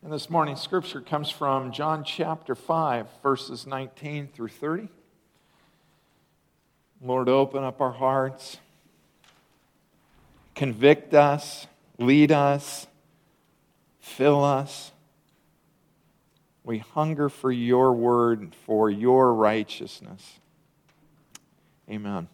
And this morning's scripture comes from John chapter 5, verses 19 through 30. Lord, open up our hearts, convict us, lead us, fill us. We hunger for your word, for your righteousness. Amen.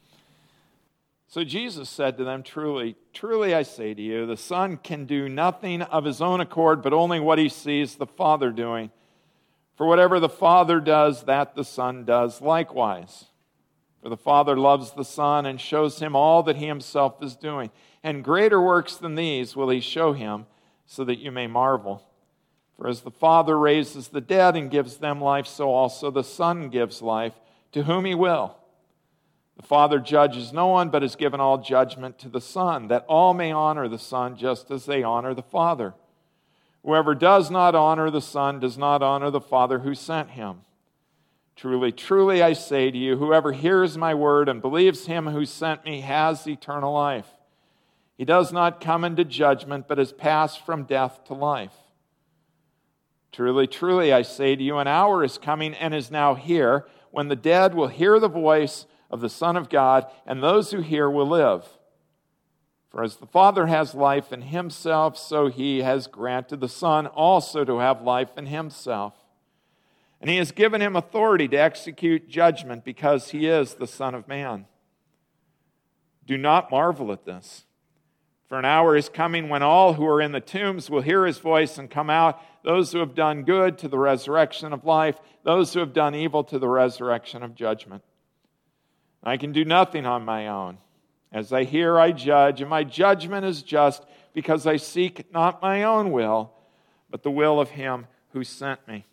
So Jesus said to them, Truly, truly I say to you, the Son can do nothing of his own accord, but only what he sees the Father doing. For whatever the Father does, that the Son does likewise. For the Father loves the Son and shows him all that he himself is doing. And greater works than these will he show him, so that you may marvel. For as the Father raises the dead and gives them life, so also the Son gives life to whom he will. The Father judges no one, but has given all judgment to the Son, that all may honor the Son just as they honor the Father. Whoever does not honor the Son does not honor the Father who sent him. Truly, truly I say to you, whoever hears my word and believes him who sent me has eternal life. He does not come into judgment, but has passed from death to life. Truly, truly I say to you, an hour is coming and is now here, when the dead will hear the voice of the Son of God, and those who hear will live. For as the Father has life in himself, so he has granted the Son also to have life in himself. And he has given him authority to execute judgment, because he is the Son of Man. Do not marvel at this, for an hour is coming when all who are in the tombs will hear his voice and come out, those who have done good to the resurrection of life, those who have done evil to the resurrection of judgment. I can do nothing on my own. As I hear, I judge, and my judgment is just, because I seek not my own will, but the will of him who sent me.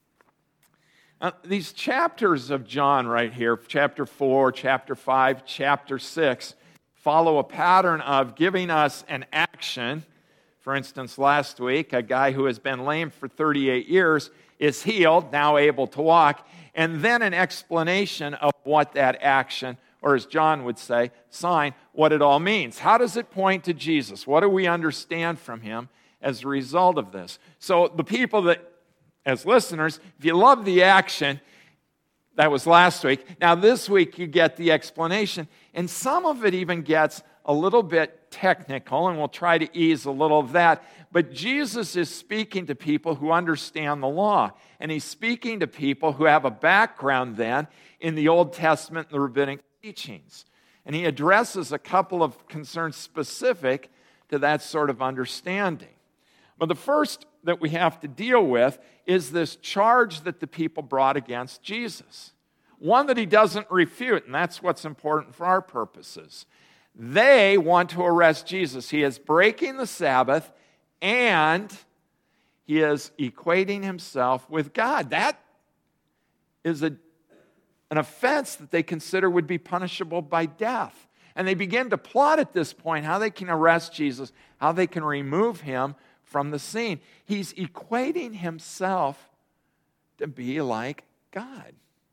Now, these chapters of John right here, chapter 4, chapter 5, chapter 6, follow a pattern of giving us an action. For instance, last week, a guy who has been lame for 38 years is healed, now able to walk, and then an explanation of what that action, or as John would say, sign, what it all means. How does it point to Jesus? What do we understand from him as a result of this? So the people that, as listeners, if you love the action, that was last week. Now this week you get the explanation, and some of it even gets a little bit technical, and we'll try to ease a little of that. But Jesus is speaking to people who understand the law, and he's speaking to people who have a background then in the Old Testament and the rabbinic teachings. And he addresses a couple of concerns specific to that sort of understanding. But the first that we have to deal with is this charge that the people brought against Jesus. One that he doesn't refute, and that's what's important for our purposes. They want to arrest Jesus. He is breaking the Sabbath, and he is equating himself with God. That is an offense that they consider would be punishable by death. And they begin to plot at this point how they can arrest Jesus, how they can remove him from the scene. He's equating himself to be like God.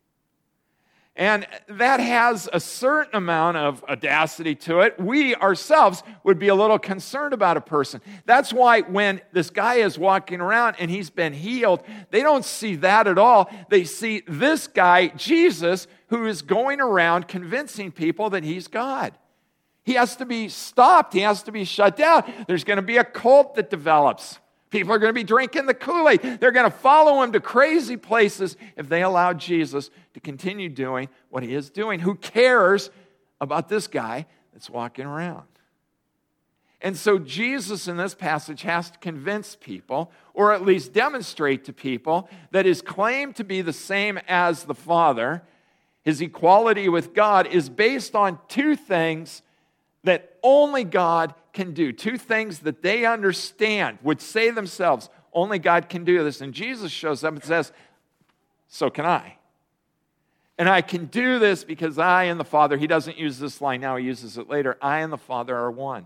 And that has a certain amount of audacity to it. We ourselves would be a little concerned about a person. That's why when this guy is walking around and he's been healed, they don't see that at all. They see this guy, Jesus, who is going around convincing people that he's God. He has to be stopped. He has to be shut down. There's going to be a cult that develops. People are going to be drinking the Kool-Aid. They're going to follow him to crazy places if they allow Jesus to continue doing what he is doing. Who cares about this guy that's walking around? And so Jesus in this passage has to convince people, or at least demonstrate to people, that his claim to be the same as the Father, his equality with God, is based on two things that only God can do. Two things that they understand, would say themselves, only God can do this. And Jesus shows up and says, so can I. And I can do this because I and the Father, he doesn't use this line now, he uses it later, I and the Father are one.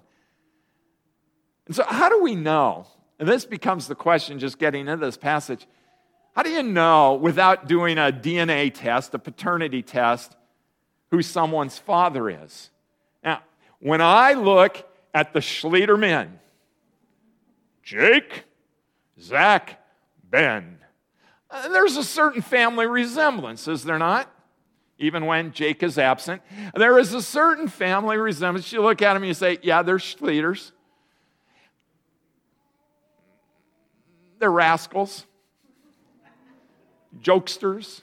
And so how do we know? And this becomes the question just getting into this passage. How do you know, without doing a DNA test, a paternity test, who someone's father is? Now, when I look at the Schlieder men, Jake Zach, Ben. There's a certain family resemblance, is there not? Even when Jake is absent. There is a certain family resemblance. You look at them and you say, yeah, they're Schleeters. They're rascals. Jokesters.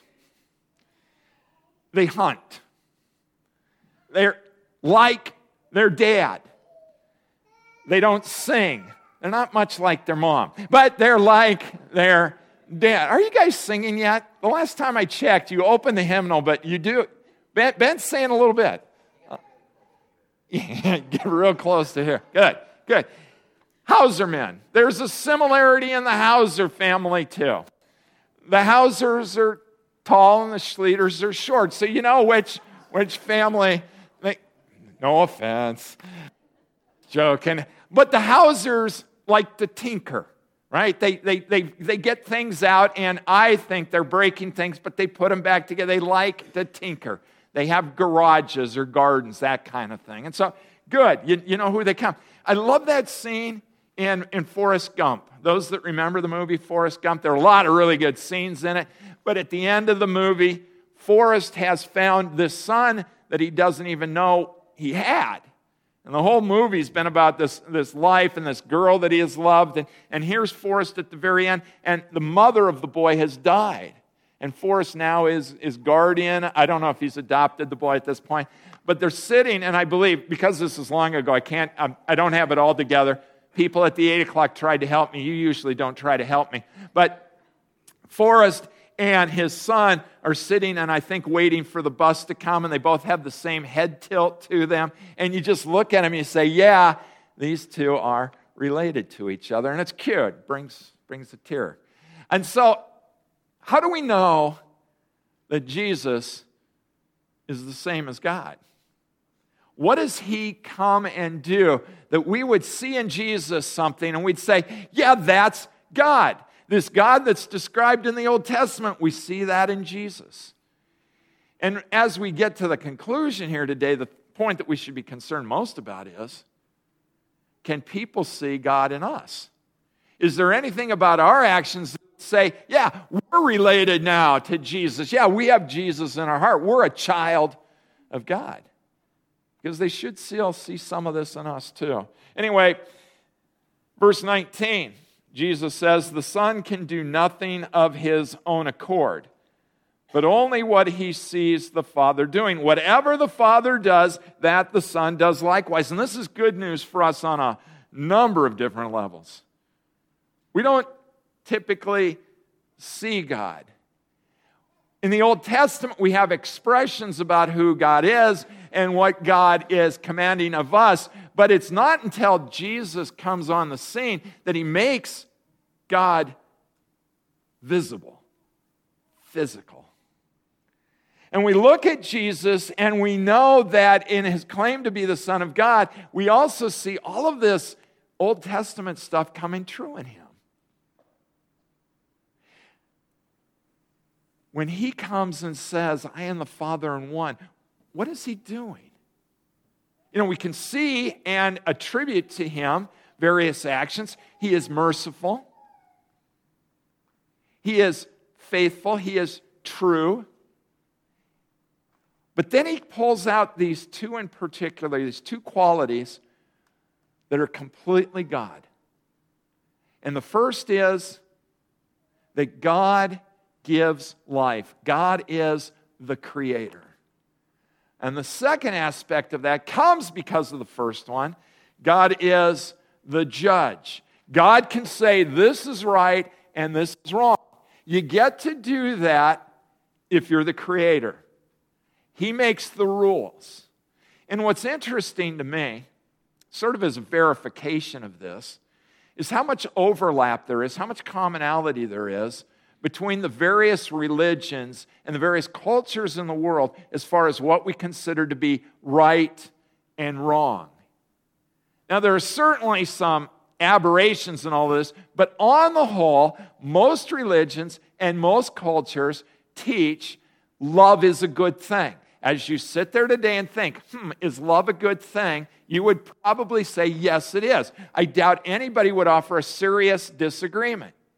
They hunt. They're like their dad. They don't sing. They're not much like their mom, but they're like their dad. Are you guys singing yet? The last time I checked, you opened the hymnal, but you do. Ben's saying a little bit. Get real close to here. Good. Hausermen. There's a similarity in the Hauser family too. The Hausers are tall and the Schleeters are short. So you know which family. No offense. Joking. But the Hausers like to tinker, right? They get things out, and I think they're breaking things, but they put them back together. They like to tinker. They have garages or gardens, that kind of thing. And so, good. You know who they come. I love that scene in Forrest Gump. Those that remember the movie Forrest Gump, there are a lot of really good scenes in it. But at the end of the movie, Forrest has found this son that he doesn't even know he had. And the whole movie's been about this life and this girl that he has loved. And here's Forrest at the very end. And the mother of the boy has died. And Forrest now is guardian. I don't know if he's adopted the boy at this point. But they're sitting, and I believe, because this is long ago, I don't have it all together. People at the 8 o'clock tried to help me. You usually don't try to help me. But Forrest and his son are sitting and I think waiting for the bus to come, and they both have the same head tilt to them. And you just look at them and you say, yeah, these two are related to each other. And it's cute. Brings a tear. And so, how do we know that Jesus is the same as God? What does he come and do that we would see in Jesus something and we'd say, yeah, that's God. This God that's described in the Old Testament, we see that in Jesus. And as we get to the conclusion here today, the point that we should be concerned most about is, can people see God in us? Is there anything about our actions that say, yeah, we're related now to Jesus. Yeah, we have Jesus in our heart. We're a child of God. Because they should still see some of this in us too. Anyway, verse 19. Jesus says, the Son can do nothing of his own accord, but only what he sees the Father doing. Whatever the Father does, that the Son does likewise. And this is good news for us on a number of different levels. We don't typically see God. In the Old Testament, we have expressions about who God is and what God is commanding of us, but it's not until Jesus comes on the scene that he makes God visible, physical. And we look at Jesus and we know that in his claim to be the Son of God, we also see all of this Old Testament stuff coming true in him. When he comes and says, I and the Father in one, what is he doing? You know, we can see and attribute to him various actions. He is merciful. He is faithful. He is true. But then he pulls out these two in particular, these two qualities that are completely God. And the first is that God gives life. God is the creator. And the second aspect of that comes because of the first one. God is the judge. God can say this is right and this is wrong. You get to do that if you're the creator. He makes the rules. And what's interesting to me, sort of as a verification of this, is how much overlap there is, how much commonality there is between the various religions and the various cultures in the world as far as what we consider to be right and wrong. Now, there are certainly some aberrations in all this, but on the whole, most religions and most cultures teach love is a good thing. As you sit there today and think, is love a good thing? You would probably say, yes, it is. I doubt anybody would offer a serious disagreement.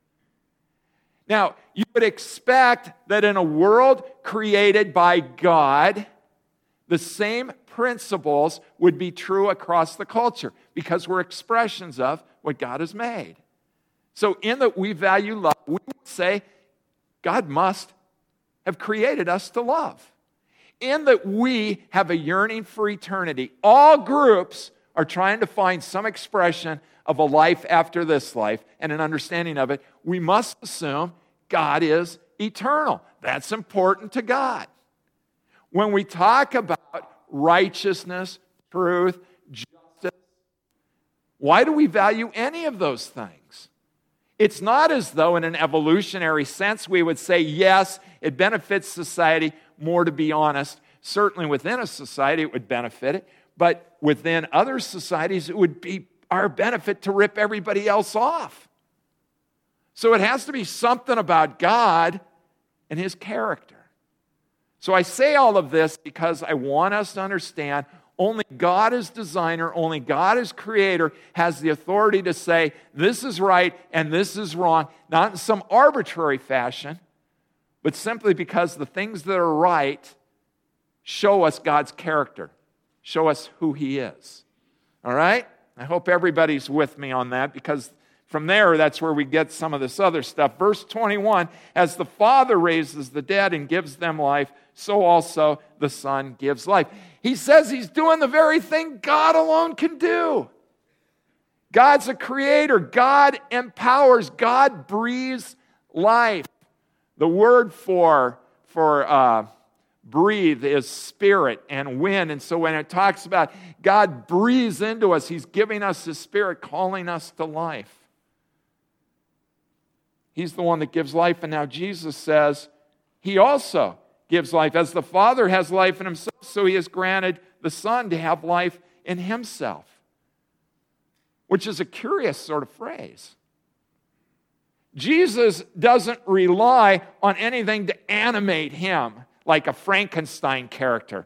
Now, you would expect that in a world created by God, the same principles would be true across the culture because we're expressions of what God has made. So in that we value love, we would say God must have created us to love. In that we have a yearning for eternity. All groups are trying to find some expression of a life after this life and an understanding of it. We must assume God is eternal. That's important to God. When we talk about righteousness, truth, justice, why do we value any of those things? It's not as though in an evolutionary sense we would say, yes, it benefits society more to be honest. Certainly within a society it would benefit it, but within other societies it would be our benefit to rip everybody else off. So it has to be something about God and His character. So I say all of this because I want us to understand only God as designer, only God as creator has the authority to say this is right and this is wrong, not in some arbitrary fashion, but simply because the things that are right show us God's character, show us who He is. All right? I hope everybody's with me on that because from there, that's where we get some of this other stuff. Verse 21, as the Father raises the dead and gives them life, so also the Son gives life. He says He's doing the very thing God alone can do. God's a creator. God empowers. God breathes life. The word for breathe is spirit and wind. And so when it talks about God breathes into us, He's giving us His Spirit, calling us to life. He's the one that gives life. And now Jesus says He also gives life. As the Father has life in Himself, so He has granted the Son to have life in Himself. Which is a curious sort of phrase. Jesus doesn't rely on anything to animate Him like a Frankenstein character.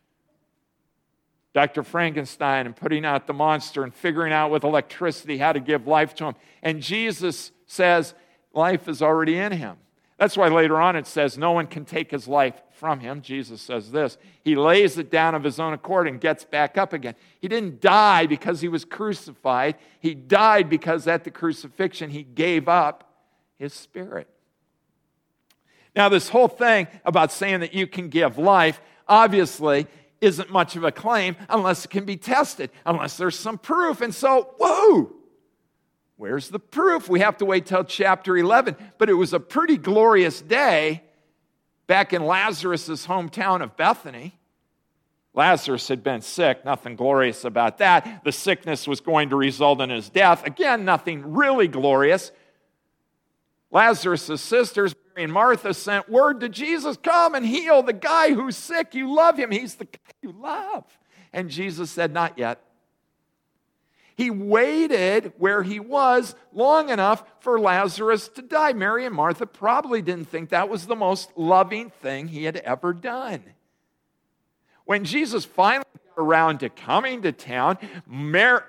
Dr. Frankenstein and putting out the monster and figuring out with electricity how to give life to him. And Jesus says life is already in Him. That's why later on it says no one can take His life from Him. Jesus says this. He lays it down of His own accord and gets back up again. He didn't die because He was crucified. He died because at the crucifixion He gave up His Spirit. Now this whole thing about saying that you can give life obviously isn't much of a claim unless it can be tested, unless there's some proof. And so, whoa! Where's the proof? We have to wait till chapter 11. But it was a pretty glorious day back in Lazarus' hometown of Bethany. Lazarus had been sick, nothing glorious about that. The sickness was going to result in his death. Again, nothing really glorious. Lazarus' sisters, Mary and Martha, sent word to Jesus, come and heal the guy who's sick. You love him. He's the guy you love. And Jesus said, not yet. He waited where He was long enough for Lazarus to die. Mary and Martha probably didn't think that was the most loving thing He had ever done. When Jesus finally got around to coming to town, Martha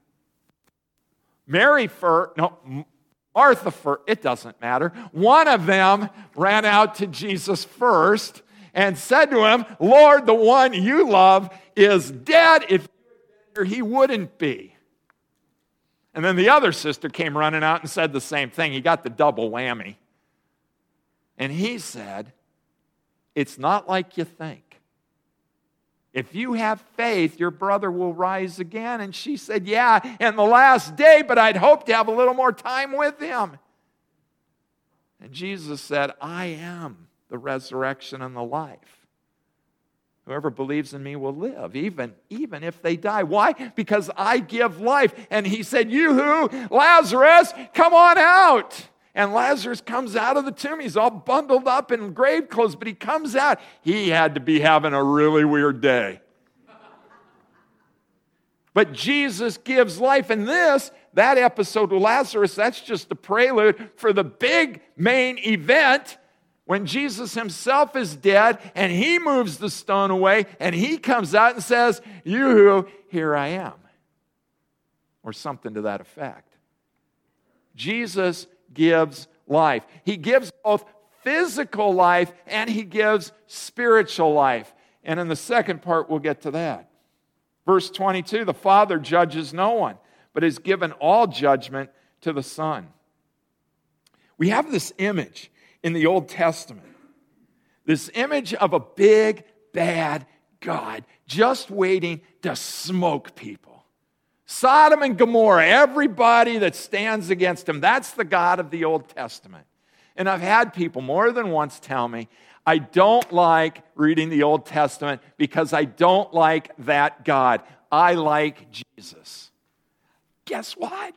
it doesn't matter. One of them ran out to Jesus first and said to Him, Lord, the one you love is dead. If you were here, he wouldn't be. And then the other sister came running out and said the same thing. He got the double whammy. And He said, it's not like you think. If you have faith, your brother will rise again. And she said, yeah, in the last day, but I'd hope to have a little more time with him. And Jesus said, I am the resurrection and the life. Whoever believes in me will live, even if they die. Why? Because I give life. And He said, you who? Lazarus, come on out. And Lazarus comes out of the tomb. He's all bundled up in grave clothes, but he comes out. He had to be having a really weird day. But Jesus gives life. And that episode with Lazarus, that's just a prelude for the big main event when Jesus Himself is dead and He moves the stone away and He comes out and says, you who, here I am. Or something to that effect. Jesus gives life. He gives both physical life and he gives spiritual life. And in the second part, we'll get to that. Verse 22, the Father judges no one, but has given all judgment to the Son. We have this image in the Old Testament, this image of a big, bad God just waiting to smoke people. Sodom and Gomorrah, everybody that stands against him, that's the God of the Old Testament. And I've had people more than once tell me, I don't like reading the Old Testament because I don't like that God. I like Jesus. Guess what?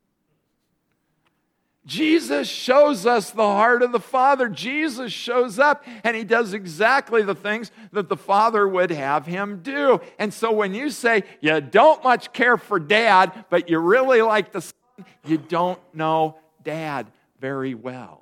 Jesus shows us the heart of the Father. Jesus shows up and he does exactly the things that the Father would have him do. And so when you say you don't much care for Dad, but you really like the Son, you don't know Dad very well.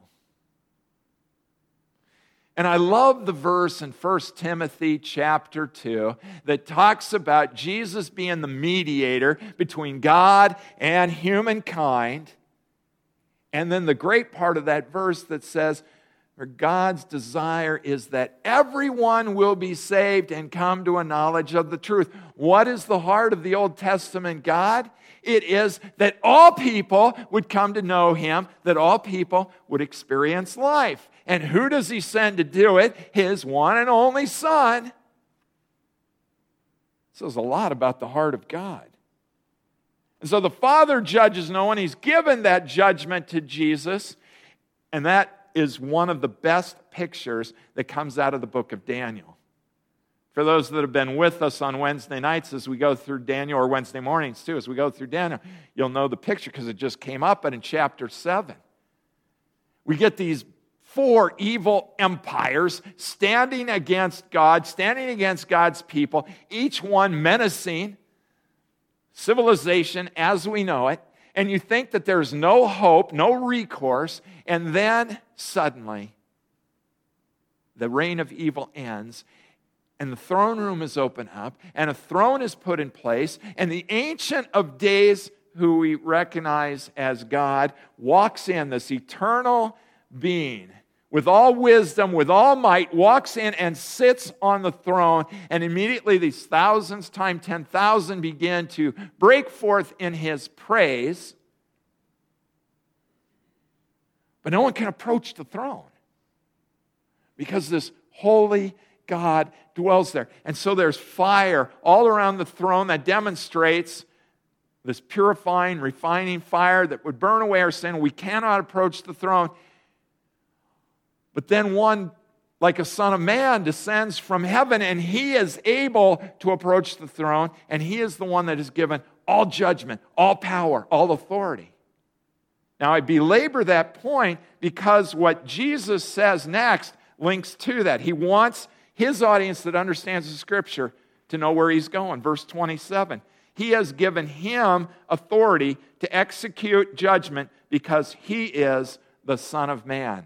And I love the verse in 1 Timothy chapter 2 that talks about Jesus being the mediator between God and humankind. And then the great part of that verse that says, for God's desire is that everyone will be saved and come to a knowledge of the truth. What is the heart of the Old Testament God? It is that all people would come to know him, that all people would experience life. And who does he send to do it? His one and only Son. It says a lot about the heart of God. And so the Father judges no one. He's given that judgment to Jesus. And that is one of the best pictures that comes out of the book of Daniel. For those that have been with us on Wednesday nights as we go through Daniel, or Wednesday mornings too, as we go through Daniel, you'll know the picture because it just came up. But in chapter 7, we get these 4 evil empires standing against God, standing against God's people, each one menacing civilization as we know it. And you think that there's no hope, no recourse, and then suddenly the reign of evil ends, and the throne room is opened up, and a throne is put in place, and the Ancient of Days, who we recognize as God, walks in, this eternal being, with all wisdom, with all might, walks in and sits on the throne, and immediately these thousands times 10,000 begin to break forth in his praise. But no one can approach the throne because this holy God dwells there. And so there's fire all around the throne that demonstrates this purifying, refining fire that would burn away our sin. We cannot approach the throne. But then one, like a son of man, descends from heaven, and he is able to approach the throne, and he is the one that is given all judgment, all power, all authority. Now, I belabor that point because what Jesus says next links to that. He wants his audience that understands the Scripture to know where he's going. Verse 27, he has given him authority to execute judgment because he is the Son of Man.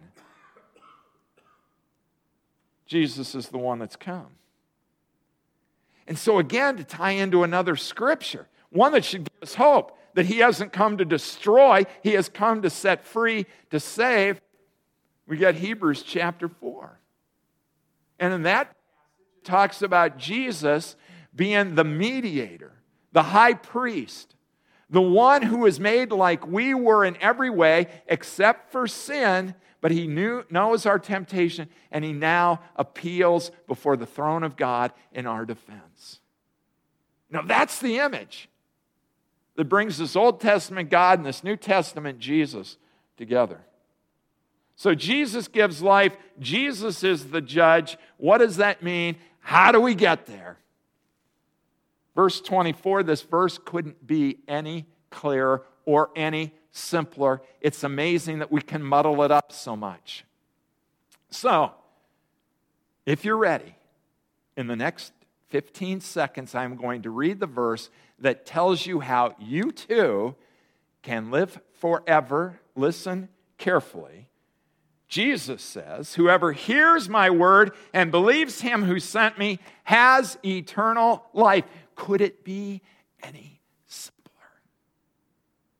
Jesus is the one that's come. And so again, to tie into another scripture, one that should give us hope, that he hasn't come to destroy, he has come to set free, to save, we got Hebrews chapter 4. And in that it talks about Jesus being the mediator, the high priest, the one who was made like we were in every way except for sin, but he knows our temptation, and he now appeals before the throne of God in our defense. Now that's the image that brings this Old Testament God and this New Testament Jesus together. So Jesus gives life. Jesus is the judge. What does that mean? How do we get there? Verse 24, this verse couldn't be any clearer or any simpler. It's amazing that we can muddle it up so much. So, if you're ready, in the next 15 seconds, I'm going to read the verse that tells you how you too can live forever. Listen carefully. Jesus says, whoever hears my word and believes him who sent me has eternal life. Could it be any simpler?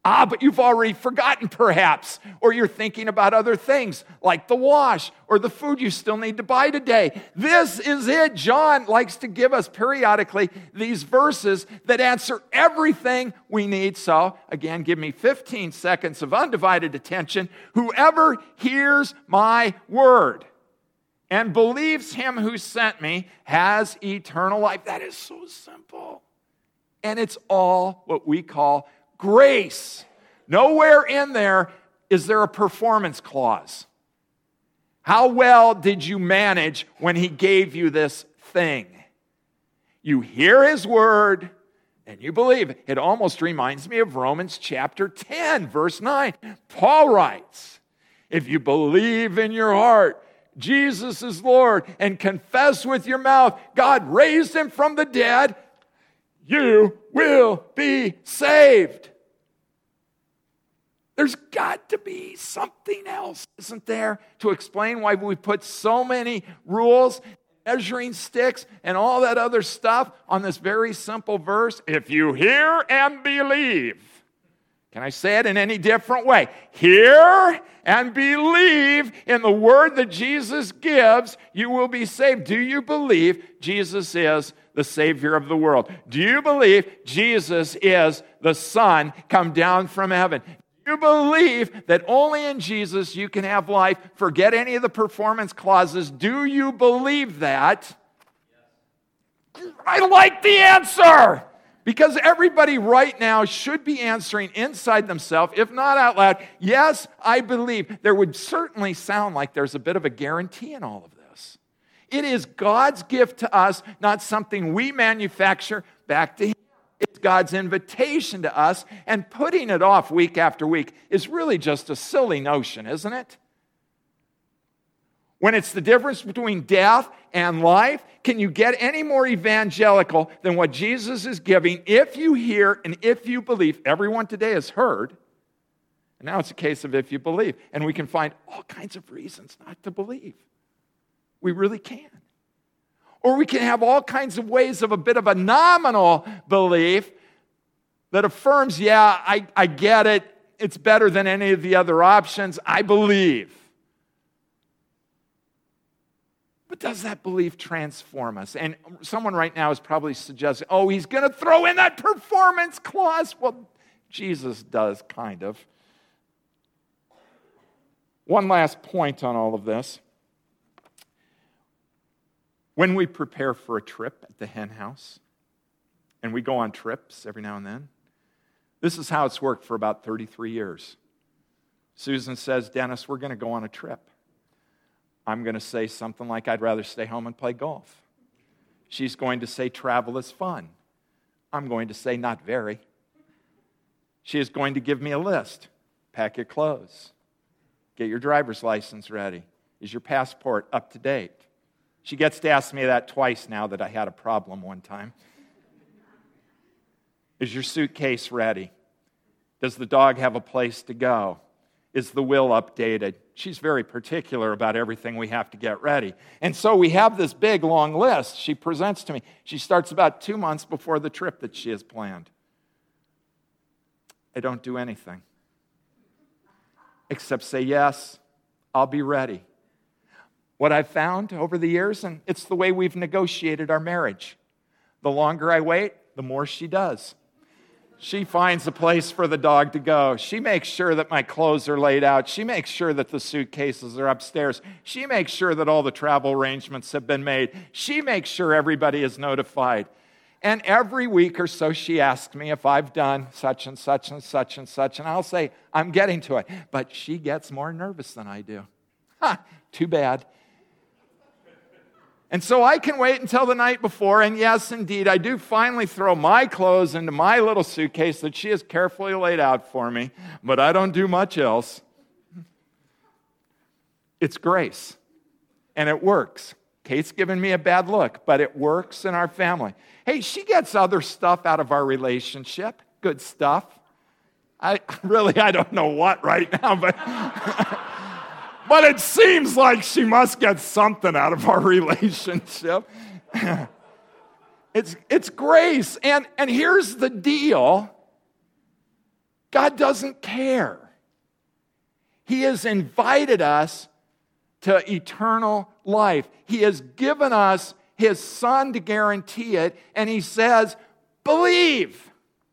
But you've already forgotten perhaps, or you're thinking about other things like the wash or the food you still need to buy today. This is it. John likes to give us periodically these verses that answer everything we need. So again, give me 15 seconds of undivided attention. Whoever hears my word and believes him who sent me has eternal life. That is so simple. And it's all what we call grace. Nowhere in there is there a performance clause. How well did you manage when he gave you this thing? You hear his word and you believe. It almost reminds me of Romans chapter 10, verse 9. Paul writes, if you believe in your heart Jesus is Lord and confess with your mouth God raised him from the dead, you will be saved. There's got to be something else, isn't there, to explain why we put so many rules, measuring sticks, and all that other stuff on this very simple verse. If you hear and believe. Can I say it in any different way? Hear and believe in the word that Jesus gives, you will be saved. Do you believe Jesus is the Savior of the world? Do you believe Jesus is the Son come down from heaven? Do you believe that only in Jesus you can have life? Forget any of the performance clauses. Do you believe that? I like the answer. Because everybody right now should be answering inside themselves, if not out loud, yes, I believe. There would certainly sound like there's a bit of a guarantee in all of this. It is God's gift to us, not something we manufacture back to Him. It's God's invitation to us, and putting it off week after week is really just a silly notion, isn't it? When it's the difference between death and life, can you get any more evangelical than what Jesus is giving if you hear and if you believe? Everyone today has heard, and now it's a case of if you believe. And we can find all kinds of reasons not to believe. We really can. Or we can have all kinds of ways of a bit of a nominal belief that affirms, yeah, I get it. It's better than any of the other options. I believe. But does that belief transform us? And someone right now is probably suggesting, oh, he's going to throw in that performance clause. Well, Jesus does, kind of. One last point on all of this. When we prepare for a trip at the hen house, and we go on trips every now and then, this is how it's worked for about 33 years. Susan says, Dennis, we're going to go on a trip. I'm going to say something like, I'd rather stay home and play golf. She's going to say, travel is fun. I'm going to say, not very. She is going to give me a list. Pack your clothes. Get your driver's license ready. Is your passport up to date? She gets to ask me that twice now that I had a problem one time. Is your suitcase ready? Does the dog have a place to go? Is the will updated? She's very particular about everything we have to get ready. And so we have this big, long list she presents to me. She starts about 2 months before the trip that she has planned. I don't do anything except say, yes, I'll be ready. What I've found over the years, and it's the way we've negotiated our marriage, the longer I wait, the more she does. She finds a place for the dog to go. She makes sure that my clothes are laid out. She makes sure that the suitcases are upstairs. She makes sure that all the travel arrangements have been made. She makes sure everybody is notified. And every week or so she asks me if I've done such and such and such and such, and I'll say, I'm getting to it. But she gets more nervous than I do. Too bad. And so I can wait until the night before, and yes, indeed, I do finally throw my clothes into my little suitcase that she has carefully laid out for me, but I don't do much else. It's grace, and it works. Kate's given me a bad look, but it works in our family. Hey, she gets other stuff out of our relationship, good stuff. I don't know what right now, but... But it seems like she must get something out of our relationship. It's grace. And here's the deal. God doesn't care. He has invited us to eternal life. He has given us His Son to guarantee it, and He says, believe.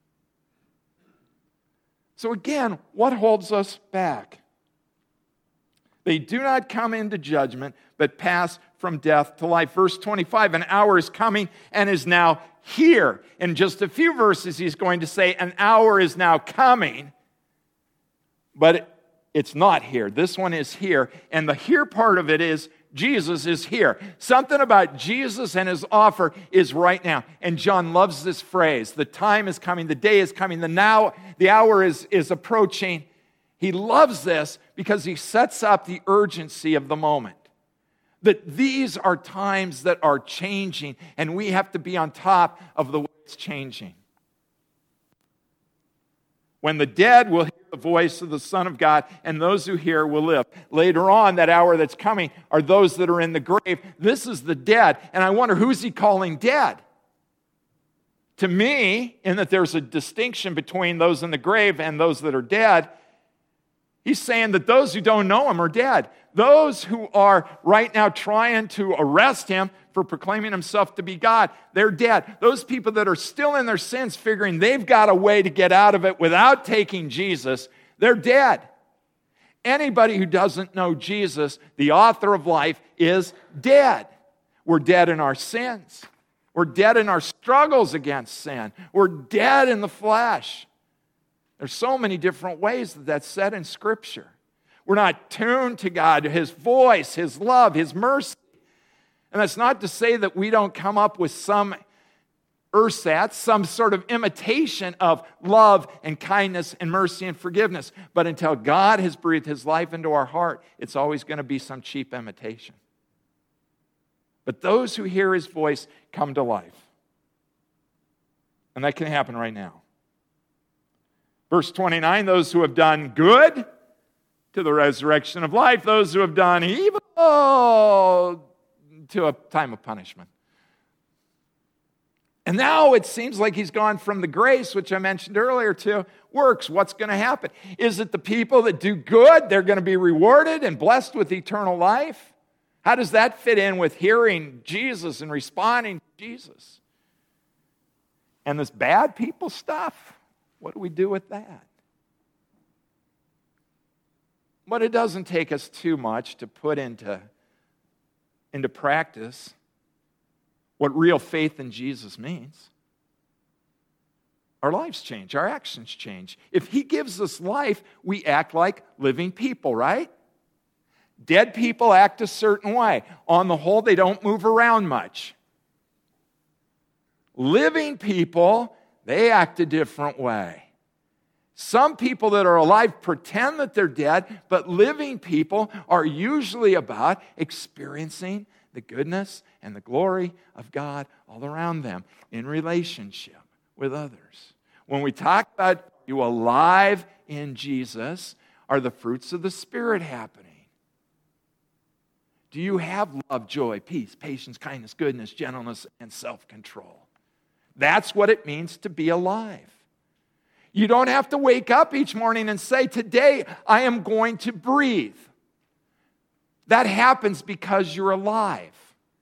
So again, what holds us back? They do not come into judgment, but pass from death to life. Verse 25, an hour is coming and is now here. In just a few verses, he's going to say, an hour is now coming, but it's not here. This one is here. And the here part of it is Jesus is here. Something about Jesus and His offer is right now. And John loves this phrase. The time is coming. The day is coming. The hour is approaching. He loves this because he sets up the urgency of the moment. That these are times that are changing, and we have to be on top of the way it's changing. When the dead will hear the voice of the Son of God, and those who hear will live. Later on, that hour that's coming are those that are in the grave. This is the dead, and I wonder, who's he calling dead? To me, in that there's a distinction between those in the grave and those that are dead, he's saying that those who don't know Him are dead. Those who are right now trying to arrest Him for proclaiming Himself to be God, they're dead. Those people that are still in their sins, figuring they've got a way to get out of it without taking Jesus, they're dead. Anybody who doesn't know Jesus, the author of life, is dead. We're dead in our sins. We're dead in our struggles against sin. We're dead in the flesh. There's so many different ways that that's said in Scripture. We're not tuned to God, His voice, His love, His mercy. And that's not to say that we don't come up with some ersatz, some sort of imitation of love and kindness and mercy and forgiveness. But until God has breathed His life into our heart, it's always going to be some cheap imitation. But those who hear His voice come to life. And that can happen right now. Verse 29, those who have done good to the resurrection of life, those who have done evil to a time of punishment. And now it seems like he's gone from the grace, which I mentioned earlier, to works. What's going to happen? Is it the people that do good, they're going to be rewarded and blessed with eternal life? How does that fit in with hearing Jesus and responding to Jesus? And this bad people stuff, what do we do with that? But it doesn't take us too much to put into practice what real faith in Jesus means. Our lives change. Our actions change. If He gives us life, we act like living people, right? Dead people act a certain way. On the whole, they don't move around much. Living people, they act a different way. Some people that are alive pretend that they're dead, but living people are usually about experiencing the goodness and the glory of God all around them in relationship with others. When we talk about you alive in Jesus, are the fruits of the Spirit happening? Do you have love, joy, peace, patience, kindness, goodness, gentleness, and self-control? That's what it means to be alive. You don't have to wake up each morning and say, today I am going to breathe. That happens because you're alive.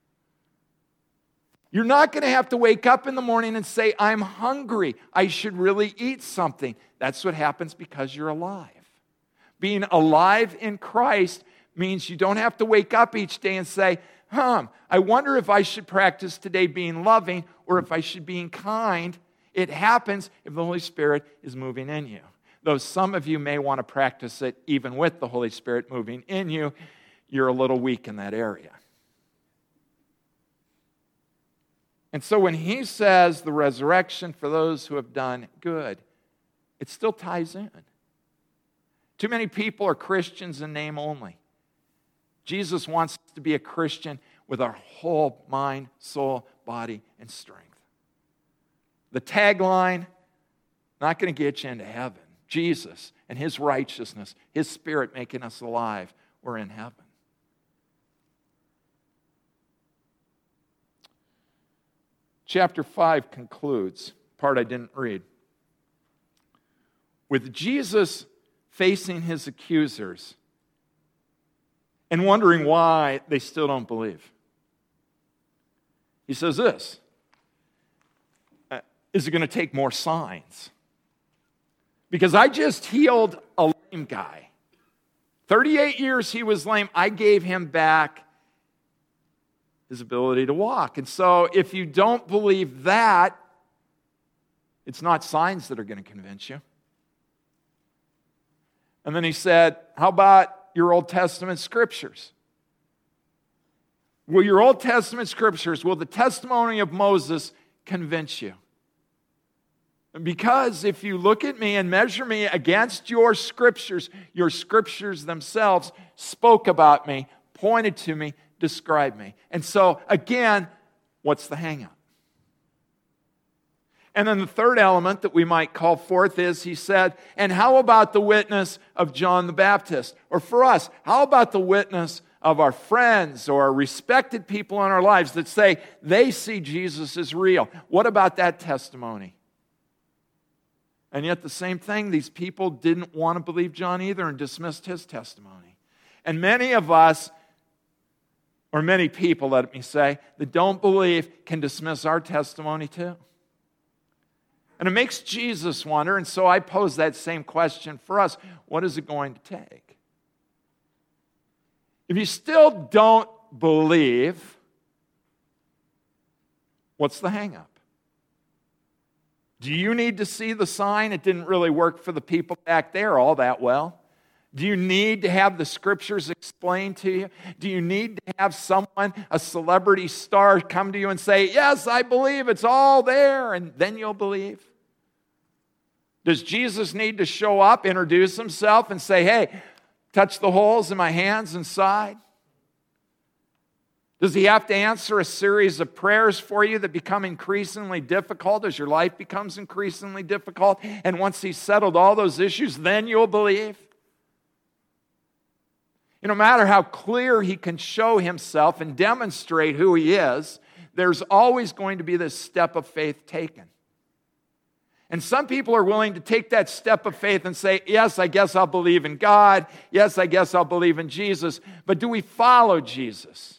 You're not going to have to wake up in the morning and say, I'm hungry. I should really eat something. That's what happens because you're alive. Being alive in Christ means you don't have to wake up each day and say, I wonder if I should practice today being loving or if I should be kind. It happens if the Holy Spirit is moving in you. Though some of you may want to practice it even with the Holy Spirit moving in you, you're a little weak in that area. And so when he says the resurrection for those who have done good, it still ties in. Too many people are Christians in name only. Jesus wants us to be a Christian with our whole mind, soul, body, and strength. The tagline, not going to get you into heaven. Jesus and His righteousness, His Spirit making us alive, we're in heaven. Chapter 5 concludes, part I didn't read. with Jesus facing his accusers and wondering why they still don't believe. He says this, is it going to take more signs? Because I just healed a lame guy. 38 years he was lame. I gave him back his ability to walk. And so if you don't believe that, it's not signs that are going to convince you. And then he said, how about your Old Testament scriptures? Will your Old Testament scriptures, will the testimony of Moses convince you? Because if you look at me and measure me against your scriptures themselves spoke about me, pointed to me, described me. And so, again, what's the hang-up? And then the third element that we might call forth is, he said, and how about the witness of John the Baptist? Or for us, how about the witness of our friends or respected people in our lives that say they see Jesus as real? What about that testimony? And yet the same thing, these people didn't want to believe John either and dismissed his testimony. And many of us, or many people, let me say, that don't believe can dismiss our testimony too. And it makes Jesus wonder, and so I pose that same question for us. What is it going to take? If you still don't believe, what's the hang-up? Do you need to see the sign? It didn't really work for the people back there all that well. Do you need to have the scriptures explained to you? Do you need to have someone, a celebrity star, come to you and say, yes, I believe, it's all there, and then you'll believe? Does Jesus need to show up, introduce himself, and say, hey, touch the holes in my hands and side? Does he have to answer a series of prayers for you that become increasingly difficult as your life becomes increasingly difficult? And once he's settled all those issues, then you'll believe? No matter how clear he can show himself and demonstrate who he is, there's always going to be this step of faith taken. And some people are willing to take that step of faith and say, yes, I guess I'll believe in God. Yes, I guess I'll believe in Jesus. But do we follow Jesus?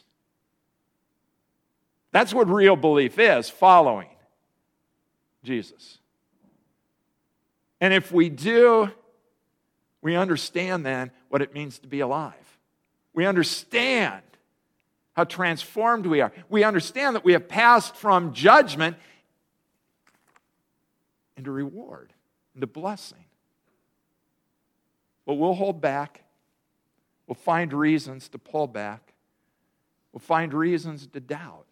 That's what real belief is, following Jesus. And if we do, we understand then what it means to be alive. We understand how transformed we are. We understand that we have passed from judgment into reward, into blessing. But we'll hold back. We'll find reasons to pull back. We'll find reasons to doubt.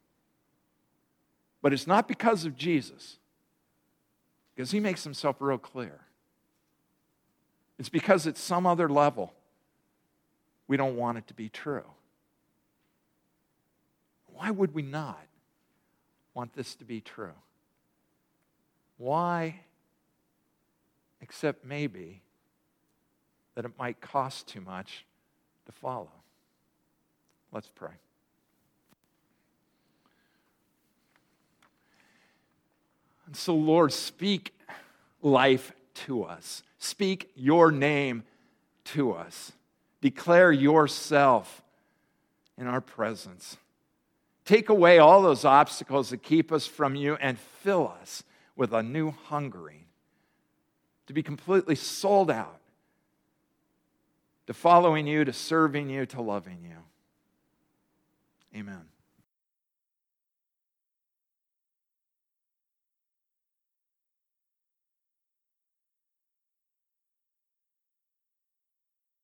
But it's not because of Jesus, because he makes himself real clear. It's because at some other level, we don't want it to be true. Why would we not want this to be true? Why, except maybe that it might cost too much to follow? Let's pray. And so, Lord, speak life to us. Speak your name to us. Declare yourself in our presence. Take away all those obstacles that keep us from you and fill us with a new hungering to be completely sold out to following you, to serving you, to loving you. Amen.